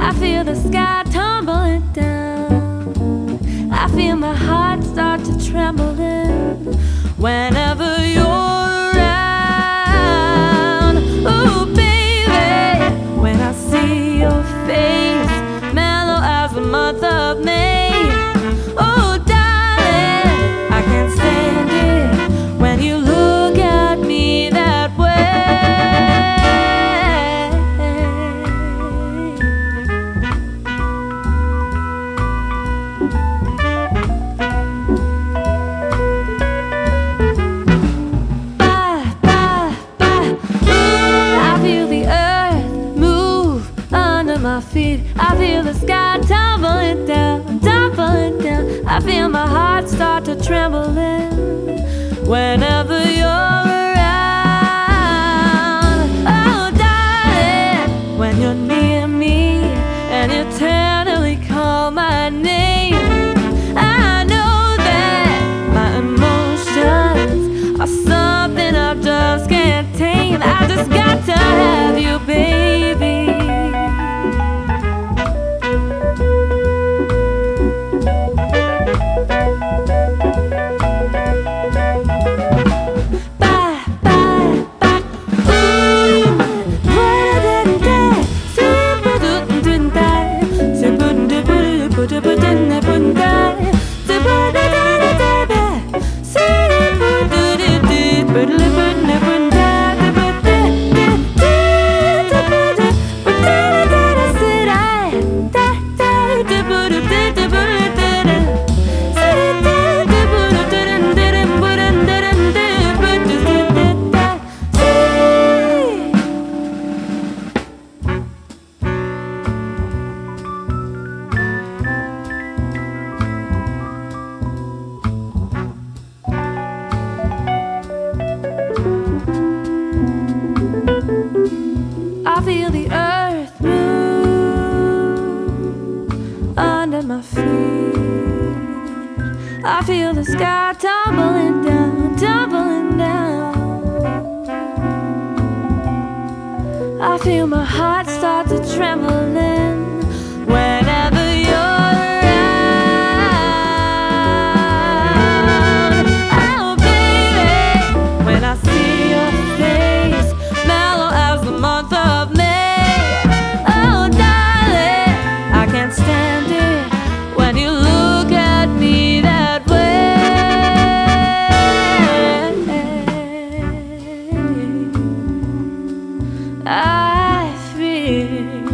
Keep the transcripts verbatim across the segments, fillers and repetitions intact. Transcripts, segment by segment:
I feel the sky tumbling down. I feel my heart start to trembling whenever you're around. Ooh, baby, when I see your face, mellow as the month of May. Oh, darling, I can't stand it when you look at me that way. My feet, I feel the sky tumbling down, tumbling down. I feel my heart start to trembling whenever you're around. Oh, darling, when you're near me and you tenderly call my name, I know that my emotions are something I just can't tame. I just got to have you, baby. I feel the earth move under my feet. I feel the sky tumbling down, tumbling down. I feel my heart start to trembling whenever you're around. Oh, baby, when I see your face, mellow as the month of May. Oh, darling, I can't stand it when you look at me that way. I feel,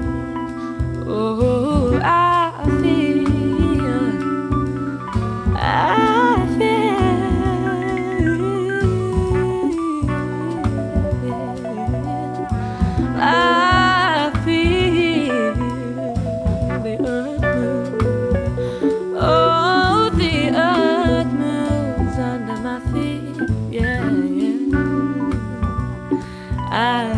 oh, I feel, I feel, I feel the earth move. Oh, the earth moves under my feet. Yeah, yeah. I